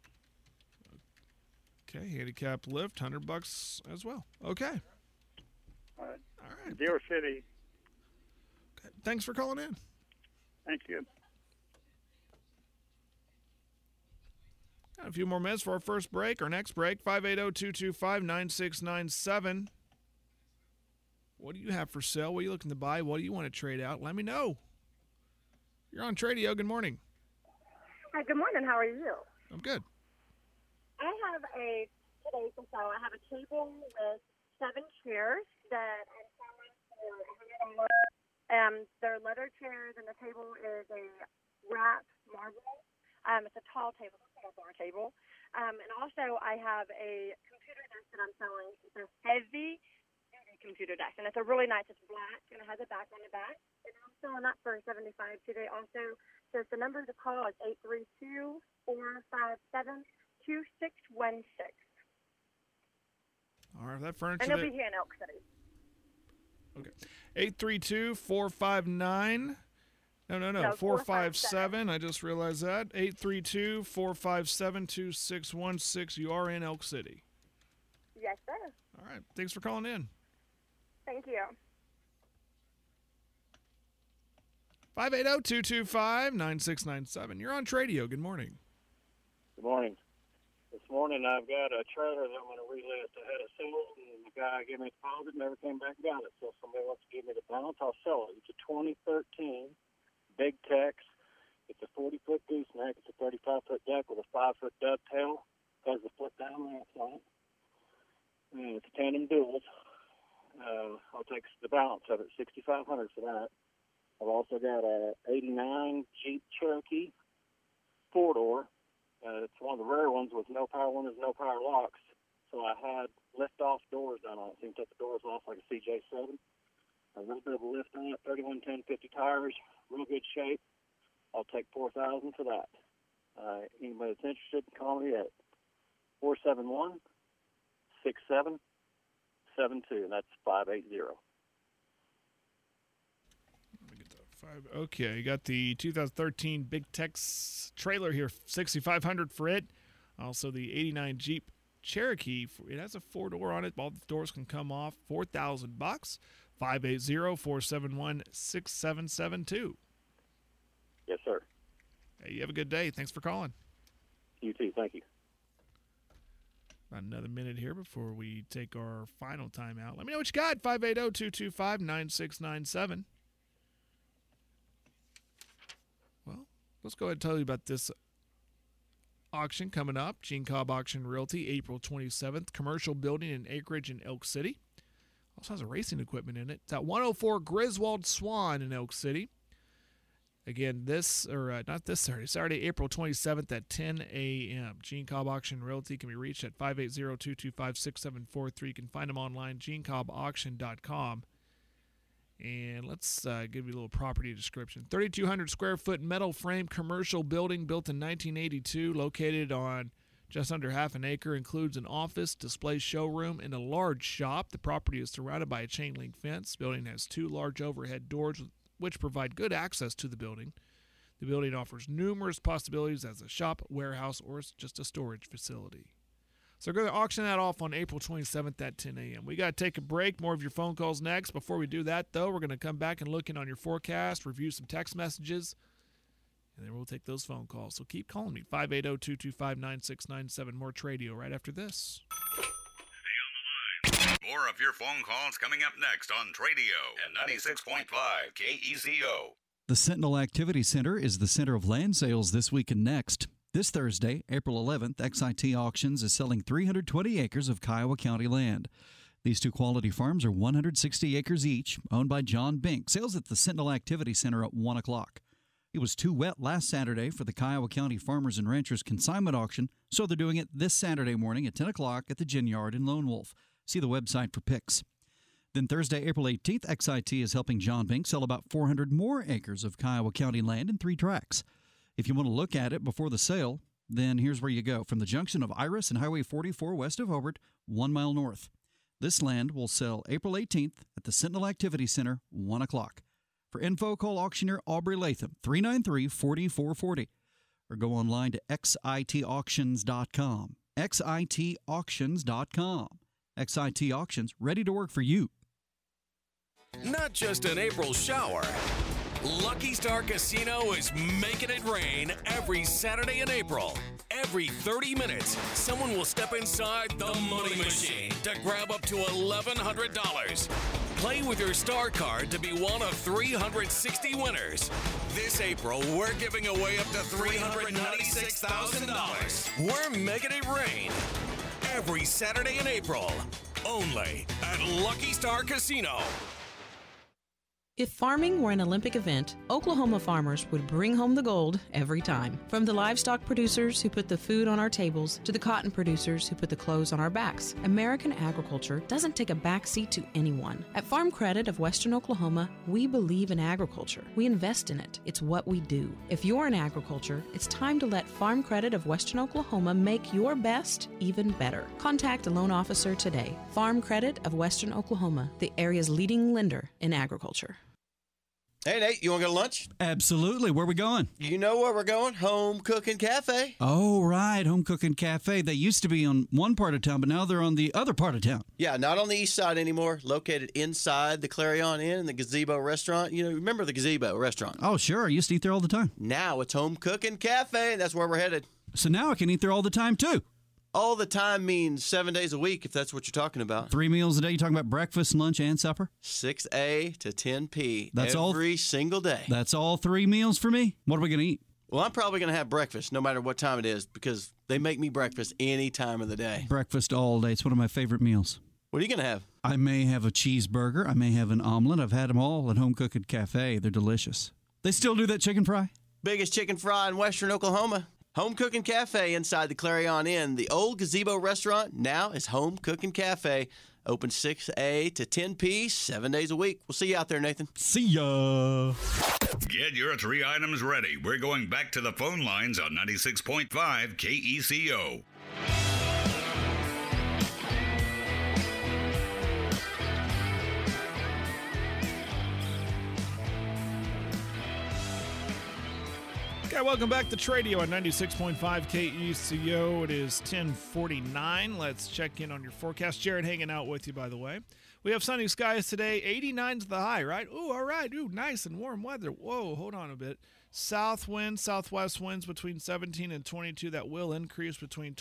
Okay, handicap lift, $100 as well. Okay. All right. Deer City. Okay. Thanks for calling in. Thank you. Got a few more minutes for our first break. Our next break, 580-225-9697. What do you have for sale? What are you looking to buy? What do you want to trade out? Let me know. You're on Tradio. Good morning. Hi, good morning. How are you? I'm good. I have today for sale, I have a table with 7 chairs that I'm selling for $100. They're leather chairs, and the table is a wrap marble. It's a tall table, it's a bar table. And also I have a computer desk that I'm selling. It's a heavy computer desk, and it's a really nice, it's black, and it has a back on the back. And I'm selling that for $75 today also. So the number to call is 832-457-2616. All right, that furniture. And it'll be here in Elk City. Okay. 832-459 No. 457. I just realized that. 832-457-2616. You are in Elk City. Yes, sir. All right. Thanks for calling in. Thank you. 580-225-9697. You're on Tradio. Good morning. Good morning. This morning I've got a trailer that I'm going to relist. I had it sold, and the guy gave me a deposit, never came back and got it. So if somebody wants to give me the balance, I'll sell it. It's a 2013 Big Tex. It's a 40-foot gooseneck. It's a 35-foot deck with a 5-foot dovetail. Has the flip-down ramps on it. And it's a tandem duals. I'll take the balance of it, $6,500 for that. I've also got a 89 Jeep Cherokee 4-door. It's one of the rare ones with no power windows, no power locks. So I had lift-off doors done on it. So you can take the doors off like a CJ7. A little bit of a lift on it, 31, 10, 50 tires, real good shape. I'll take $4,000 for that. Anybody that's interested, call me at 471-6772, and that's 580. Okay, you got the 2013 Big Tex trailer here, $6,500 for it. Also, the 89 Jeep Cherokee. It has a 4-door on it. All the doors can come off. $4,000. 580-471-6772. Yes, sir. Hey, you have a good day. Thanks for calling. You too. Thank you. About another minute here before we take our final timeout. Let me know what you got. 580-225-9697. Well, let's go ahead and tell you about this auction coming up. Gene Cobb Auction Realty, April 27th. Commercial building in acreage in Elk City. Also has a racing equipment in it. It's at 104 Griswold Swan in Elk City. Again, Saturday, April 27th at 10 a.m. Gene Cobb Auction Realty can be reached at 580-225-6743. You can find them online, GeneCobbAuction.com. And let's give you a little property description. 3,200 square foot metal frame commercial building built in 1982, located on just under half an acre, includes an office, display showroom, and a large shop. The property is surrounded by a chain link fence. The building has 2 large overhead doors which provide good access to the building. The building offers numerous possibilities as a shop, warehouse, or just a storage facility. So we're going to auction that off on April 27th at 10 a.m. We got to take a break. More of your phone calls next. Before we do that, though, we're going to come back and look in on your forecast, review some text messages, and then we'll take those phone calls. So keep calling me, 580-225-9697. More Tradio right after this. More of your phone calls coming up next on Tradio at 96.5 KECO. The Sentinel Activity Center is the center of land sales this week and next. This Thursday, April 11th, XIT Auctions is selling 320 acres of Kiowa County land. These 2 quality farms are 160 acres each, owned by John Bink. Sales at the Sentinel Activity Center at 1 o'clock. It was too wet last Saturday for the Kiowa County Farmers and Ranchers Consignment Auction, so they're doing it this Saturday morning at 10 o'clock at the Gin Yard in Lone Wolf. See the website for pics. Then Thursday, April 18th, XIT is helping John Bink sell about 400 more acres of Kiowa County land in 3 tracts. If you want to look at it before the sale, then here's where you go. From the junction of Iris and Highway 44 west of Hobart, 1 mile north. This land will sell April 18th at the Sentinel Activity Center, 1 o'clock. For info, call auctioneer Aubrey Latham, 393-4440, or go online to xitauctions.com. xitauctions.com. XIT Auctions, ready to work for you. Not just an April shower. Lucky Star Casino is making it rain every Saturday in April. Every 30 minutes, someone will step inside the Money Machine to grab up to $1,100. Play with your star card to be one of 360 winners. This April, we're giving away up to $396,000. We're making it rain every Saturday in April, only at Lucky Star Casino. If farming were an Olympic event, Oklahoma farmers would bring home the gold every time. From the livestock producers who put the food on our tables to the cotton producers who put the clothes on our backs, American agriculture doesn't take a backseat to anyone. At Farm Credit of Western Oklahoma, we believe in agriculture. We invest in it. It's what we do. If you're in agriculture, it's time to let Farm Credit of Western Oklahoma make your best even better. Contact a loan officer today. Farm Credit of Western Oklahoma, the area's leading lender in agriculture. Hey, Nate, you want to go to lunch? Absolutely. Where are we going? You know where we're going. Home Cooking Cafe. Oh, right. Home Cooking Cafe. They used to be on one part of town, but now they're on the other part of town. Yeah, not on the east side anymore. Located inside the Clarion Inn and the Gazebo Restaurant. You know, remember the Gazebo Restaurant? Oh, sure. I used to eat there all the time. Now it's Home Cooking Cafe. That's where we're headed. So now I can eat there all the time, too. All the time means 7 days a week, if that's what you're talking about. 3 meals a day. You talking about breakfast, lunch, and supper? 6A to 10P. That's every single day. That's all 3 meals for me? What are we going to eat? Well, I'm probably going to have breakfast no matter what time it is because they make me breakfast any time of the day. Breakfast all day. It's one of my favorite meals. What are you going to have? I may have a cheeseburger. I may have an omelet. I've had them all at Home Cooking Cafe. They're delicious. They still do that chicken fry? Biggest chicken fry in western Oklahoma. Home Cooking Cafe inside the Clarion Inn. The old Gazebo Restaurant now is Home Cooking Cafe. Open 6A to 10P, 7 days a week. We'll see you out there, Nathan. See ya. Get your 3 items ready. We're going back to the phone lines on 96.5 KECO. Okay, welcome back to Tradio on 96.5 KECO. It is 10:49. Let's check in on your forecast. Jared hanging out with you, by the way. We have sunny skies today. 89's the high, right? Ooh, all right. Ooh, nice and warm weather. Whoa, hold on a bit. South wind, southwest winds between 17 and 22. That will increase between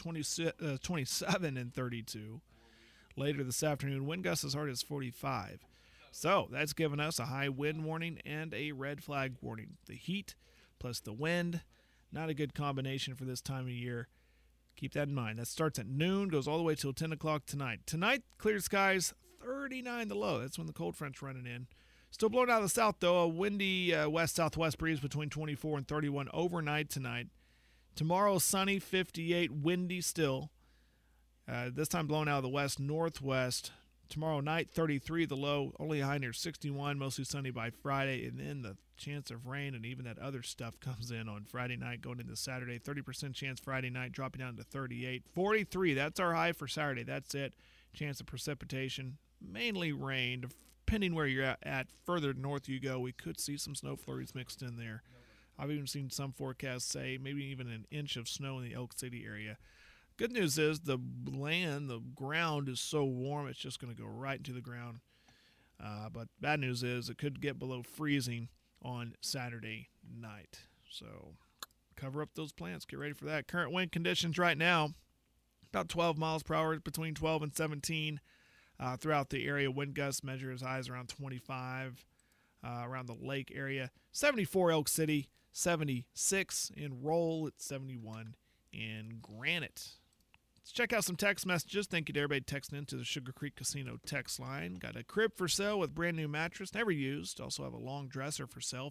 27 and 32. Later this afternoon, wind gusts as hard as 45. So that's given us a high wind warning and a red flag warning. The heat plus the wind, not a good combination for this time of year. Keep that in mind. That starts at noon, goes all the way till 10 o'clock tonight. Tonight, clear skies, 39 the low. That's when the cold front's running in. Still blowing out of the south, though. A windy west-southwest breeze between 24 and 31 overnight tonight. Tomorrow, sunny, 58, windy still. This time blowing out of the west-northwest. Tomorrow night, 33 the low, only a high near 61, mostly sunny by Friday, and then the chance of rain and even that other stuff comes in on Friday night going into Saturday. 30% chance Friday night, dropping down to 38. 43, that's our high for Saturday. That's it. Chance of precipitation, mainly rain. Depending where you're at, further north you go, we could see some snow flurries mixed in there. I've even seen some forecasts say maybe even an inch of snow in the Elk City area. Good news is the ground is so warm, it's just going to go right into the ground. But bad news is it could get below freezing on Saturday night. So cover up those plants. Get ready for that. Current wind conditions right now, about 12 miles per hour, between 12 and 17 throughout the area. Wind gusts measure as high as around 25 around the lake area. 74 Elk City, 76 in Roll, it's 71 in Granite. Let's check out some text messages. Thank you to everybody texting into the Sugar Creek Casino text line. Got a crib for sale with brand new mattress, never used. Also have a long dresser for sale,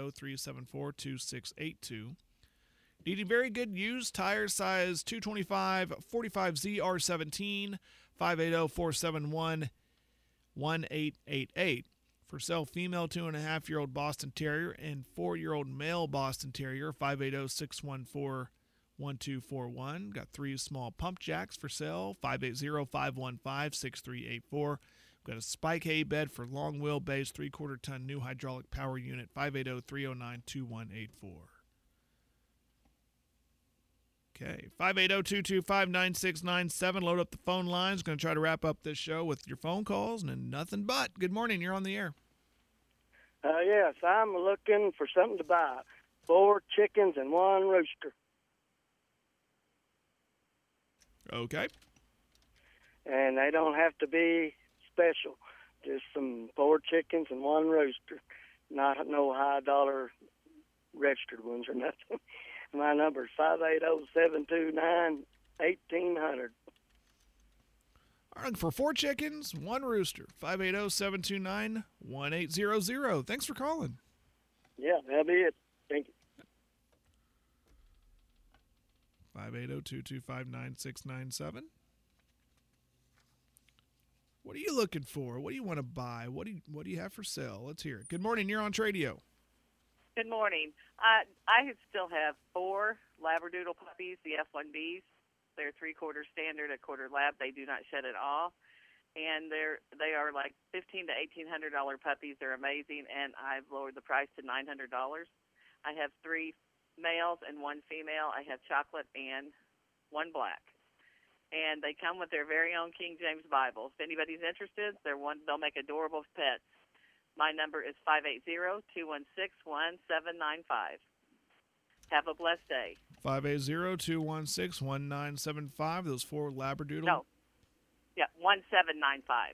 580-374-2682. Needing very good used tires, size 225 45Z R17, 580-471-1888. For sale, female 2.5-year-old Boston Terrier and 4-year-old male Boston Terrier, 580-614-1241. Got 3 small pump jacks for sale, 580-515-6384. Got a spike hay bed for long wheelbase, 3/4 ton new hydraulic power unit, 580-309-2184. Okay, 580-225-9697. Load up the phone lines. Going to try to wrap up this show with your phone calls and nothing but. Good morning. You're on the air. Yes, I'm looking for something to buy. 4 chickens and 1 rooster. Okay. And they don't have to be special. Just some 4 chickens and 1 rooster. Not no high dollar registered ones or nothing. My number is 580-729-1800. All right, for 4 chickens, 1 rooster. 580-729-1800. Thanks for calling. Yeah, that'll be it. Thank you. 580-225-9697. What are you looking for? What do you want to buy? What do you have for sale? Let's hear it. Good morning. You're on Tradio. Good morning. I still have 4 Labradoodle puppies, the F1Bs. They're 3/4 standard, 1/4 lab. They do not shed at all. and they are like $1,500 to $1,800 puppies. They're amazing, and I've lowered the price to $900. I have 3 males and 1 female. I have chocolate and 1 black. And they come with their very own King James Bible. If anybody's interested, they'll make adorable pets. My number is 580-216-1795. Have a blessed day. 580-216-1975. Those 4 Labradoodle. No. Yeah, 1795.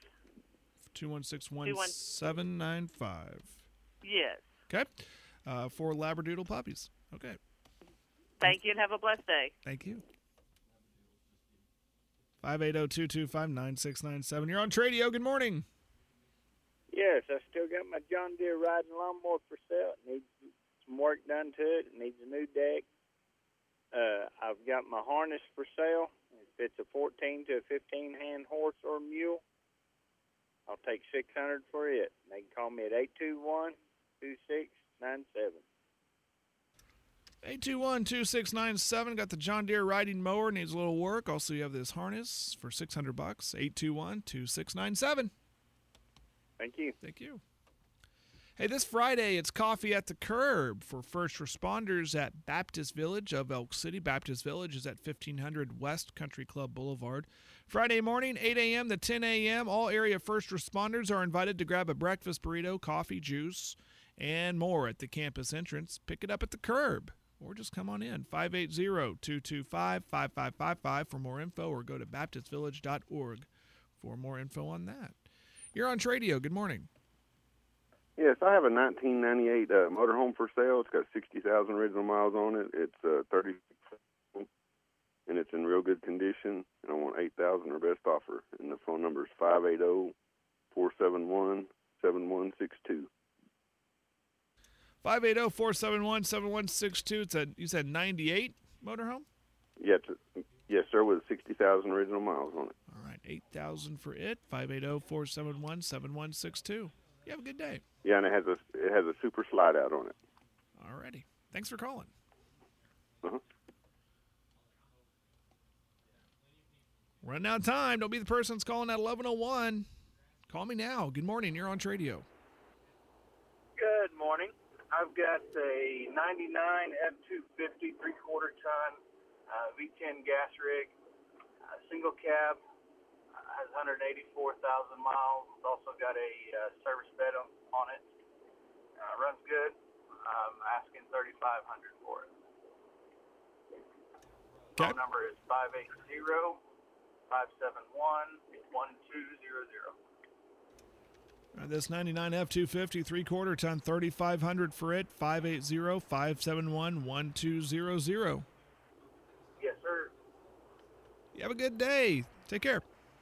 216-1795. Yes. Okay. 4 Labradoodle puppies. Okay. Thank you, and have a blessed day. Thank you. 580-225-9697. You're on Tradio. Good morning. Yes, I still got my John Deere riding lawnmower for sale. It needs some work done to it. It needs a new deck. I've got my harness for sale. If it's a 14 to a 15-hand horse or mule, I'll take $600 for it. They can call me at 821-2697. 821-2697. Got the John Deere riding mower. Needs a little work. Also, you have this harness for $600. 821-2697. Thank you. Thank you. Hey, this Friday, it's Coffee at the Curb for first responders at Baptist Village of Elk City. Baptist Village is at 1500 West Country Club Boulevard. Friday morning, 8 a.m. to 10 a.m., all area first responders are invited to grab a breakfast burrito, coffee, juice, and more at the campus entrance. Pick it up at the curb, or just come on in. 580-225-5555 for more info, or go to baptistvillage.org for more info on that. You're on Tradio. Good morning. Yes, I have a 1998 motorhome for sale. It's got 60,000 original miles on it. It's 30, and it's in real good condition. And I want $8,000 or best offer. And the phone number is 580-471-7162. 580-471-7162. You said 98 motorhome? Yes, sir, with 60,000 original miles on it. All right, $8,000 for it. 580-471-7162. You have a good day. Yeah, and it has a super slide out on it. All righty. Thanks for calling. Uh-huh. Running out of time. Don't be the person that's calling at 11:01. Call me now. Good morning. You're on Tradio. Good morning. I've got a 99 F250 3/4 ton V10 gas rig, single cab, has 184,000 miles. It's also got a service bed on it. Runs good. I'm asking $3,500 for it. Okay. Phone number is 580-571-1200. This 99 F250 3/4 ton, $3,500 for it. 580-571-1200. Yes, sir. You have a good day. Take care.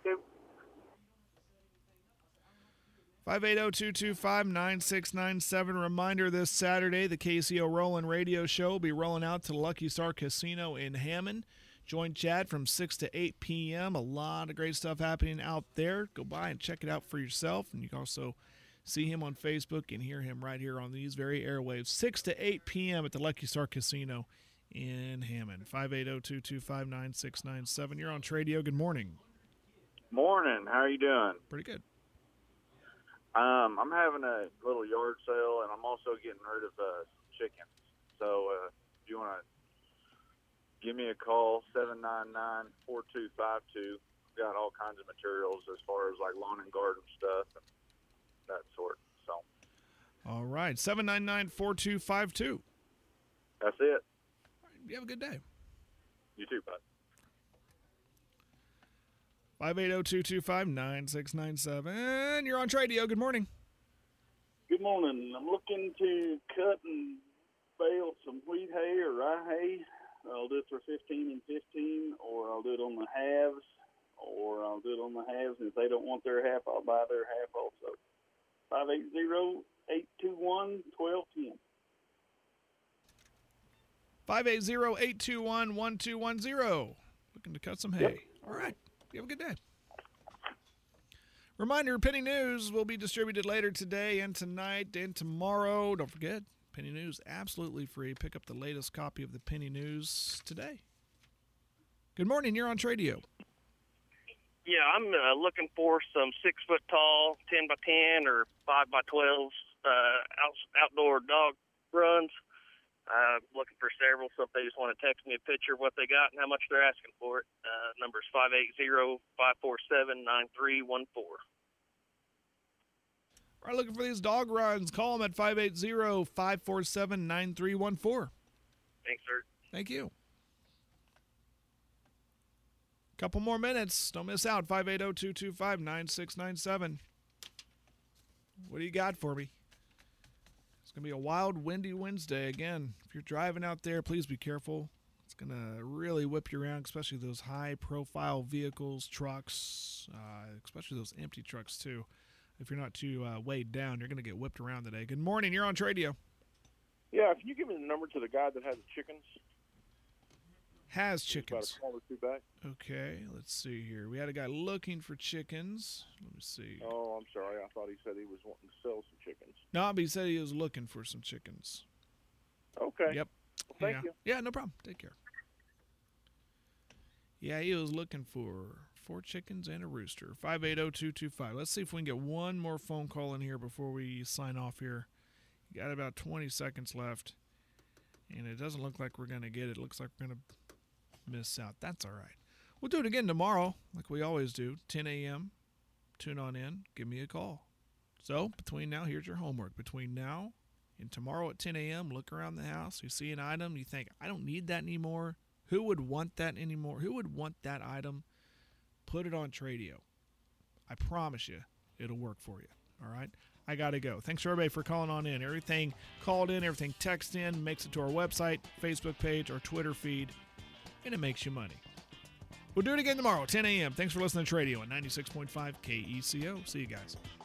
580-225-9697. Reminder, this Saturday, the KCO Rollin' Radio Show will be rolling out to the Lucky Star Casino in Hammond. Join Chad from 6 to 8 p.m. A lot of great stuff happening out there. Go by and check it out for yourself. And you can also see him on Facebook and hear him right here on these very airwaves. 6 to 8 p.m. at the Lucky Star Casino in Hammond. 580-225-9697. You're on Tradio. Good morning. Morning. How are you doing? Pretty good. I'm having a little yard sale, and I'm also getting rid of chickens. So if you want to give me a call, 799-4252. Got all kinds of materials as far as like lawn and garden stuff and that sort. So. All right, 799-4252. That's it. All right, you have a good day. You too, bud. 580-225-9697. You're on Tradio. Good morning. Good morning. I'm looking to cut and bale some wheat hay or rye hay. I'll do it for 15 and 15, or I'll do it on the halves, or I'll do it on the halves, and if they don't want their half, I'll buy their half also. 580-821-1210. 580-821-1210. Looking to cut some hay. Yep. All right. You have a good day. Reminder, Penny News will be distributed later today and tonight and tomorrow. Don't forget, Penny News, absolutely free. Pick up the latest copy of the Penny News today. Good morning. You're on Tradio. Yeah, I'm looking for some 6 foot tall, 10 by 10 or 5 by 12 outdoor dog runs. Looking for several, so if they just want to text me a picture of what they got and how much they're asking for it, number's 580-547-9314. All right, looking for these dog runs. Call them at 580-547-9314. Thanks, sir. Thank you. Couple more minutes. Don't miss out. 580-225-9697. What do you got for me? It's going to be a wild, windy Wednesday. Again, if you're driving out there, please be careful. It's going to really whip you around, especially those high-profile vehicles, trucks, especially those empty trucks, too. If you're not too weighed down, you're going to get whipped around today. Good morning. You're on Tradio. Yeah, can you give me the number to the guy that has the chickens? Has chickens. About a call or two back. Okay, let's see here. We had a guy looking for chickens. Let me see. Oh, I'm sorry. I thought he said he was wanting to sell some chickens. No, but he said he was looking for some chickens. Okay. Yep. Well, thank you. Yeah, no problem. Take care. Yeah, he was looking for 4 chickens and a rooster. 580-225. Let's see if we can get one more phone call in here before we sign off here. You got about 20 seconds left, and it doesn't look like we're going to get it. It looks like we're going to miss out. That's all right. We'll do it again tomorrow, like we always do, 10 a.m. Tune on in. Give me a call. So, between now, here's your homework. Between now and tomorrow at 10 a.m., look around the house. You see an item, you think, I don't need that anymore. Who would want that anymore? Who would want that item? Put it on Tradio. I promise you, it'll work for you. All right? I got to go. Thanks, everybody, for calling on in. Everything called in, everything texted in, makes it to our website, Facebook page, or Twitter feed, and it makes you money. We'll do it again tomorrow, 10 a.m. Thanks for listening to Tradio at 96.5 KECO. See you guys.